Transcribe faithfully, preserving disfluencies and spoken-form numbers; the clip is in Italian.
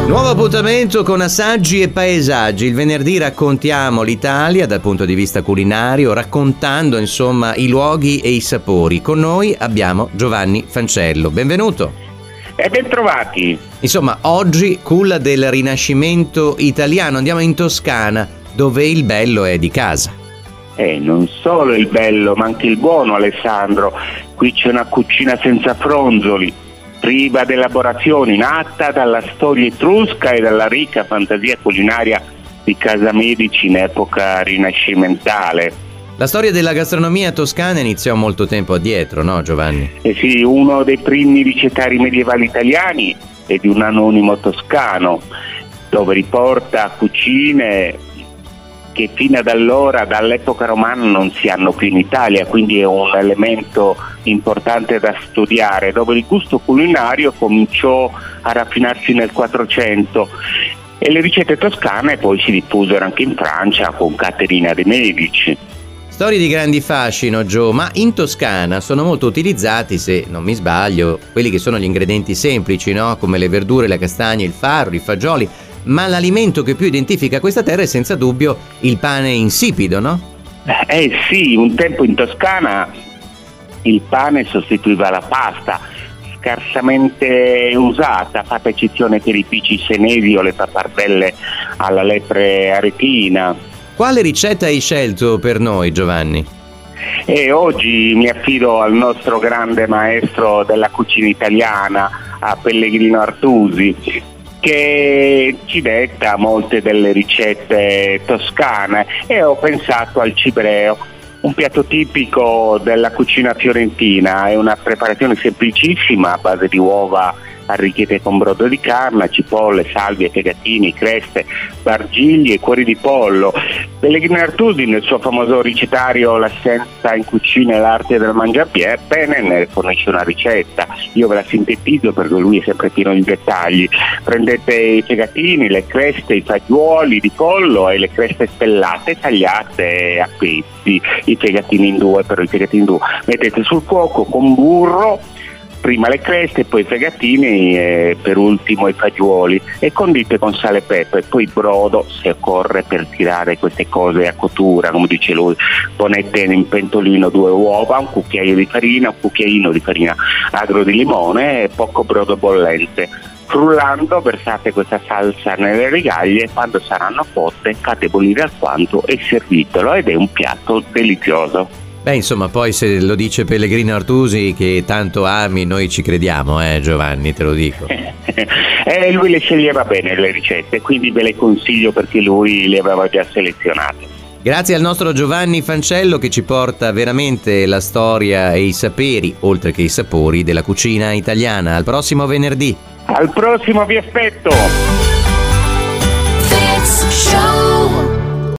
Nuovo appuntamento con assaggi e paesaggi. Il venerdì raccontiamo l'Italia dal punto di vista culinario, raccontando insomma i luoghi e i sapori. Con noi abbiamo Giovanni Fancello. Benvenuto. E ben trovati. Insomma, oggi culla del Rinascimento italiano. Andiamo in Toscana, dove il bello è di casa. Eh, non solo il bello, ma anche il buono, Alessandro. Qui c'è una cucina senza fronzoli, priva di elaborazioni, nata dalla storia etrusca e dalla ricca fantasia culinaria di Casa Medici in epoca rinascimentale. La storia della gastronomia toscana iniziò molto tempo addietro, no Giovanni? Eh sì, uno dei primi ricettari medievali italiani è di un anonimo toscano, dove riporta cucine che fino ad allora, dall'epoca romana, non si hanno più in Italia, quindi è un elemento importante da studiare, dove il gusto culinario cominciò a raffinarsi nel quattrocento e le ricette toscane poi si diffusero anche in Francia con Caterina de' Medici. Storie di grandi fascino, Gio, ma in Toscana sono molto utilizzati, se non mi sbaglio, quelli che sono gli ingredienti semplici, no? Come le verdure, le castagne, il farro, i fagioli. Ma l'alimento che più identifica questa terra è senza dubbio il pane insipido, no? Eh sì, un tempo in Toscana il pane sostituiva la pasta, scarsamente usata, fatta eccezione per i pici senesi o le pappardelle alla lepre aretina. Quale ricetta hai scelto per noi, Giovanni? E oggi mi affido al nostro grande maestro della cucina italiana, a Pellegrino Artusi, che ci detta molte delle ricette toscane, e ho pensato al cibreo, un piatto tipico della cucina fiorentina. È una preparazione semplicissima a base di uova arricchite con brodo di carne, cipolle, salvie, fegatini, creste, bargigli e cuori di pollo. Pellegrino Artusi, nel suo famoso ricettario La scienza in cucina e l'arte del mangiar bene, ne fornisce una ricetta. Io ve la sintetizzo perché lui è sempre pieno di dettagli. Prendete i fegatini, le creste, i fagioli di pollo e le creste spellate tagliate a pezzi, i fegatini in due, però i fegatini in due. Mettete sul fuoco con burro, prima le creste, poi i fegatini e per ultimo i fagioli, e condite con sale e pepe, poi brodo se occorre per tirare queste cose a cottura, come dice lui. Ponete in pentolino due uova, un cucchiaio di farina, un cucchiaino di farina agro di limone e poco brodo bollente. Frullando versate questa salsa nelle rigaglie, quando saranno cotte fate bollire alquanto e servitelo, ed è un piatto delizioso. Beh, insomma, poi se lo dice Pellegrino Artusi, che tanto ami, noi ci crediamo, eh Giovanni, te lo dico. eh, lui le sceglieva bene le ricette, quindi ve le consiglio perché lui le aveva già selezionate. Grazie al nostro Giovanni Fancello, che ci porta veramente la storia e i saperi, oltre che i sapori, della cucina italiana. Al prossimo venerdì. Al prossimo, vi aspetto!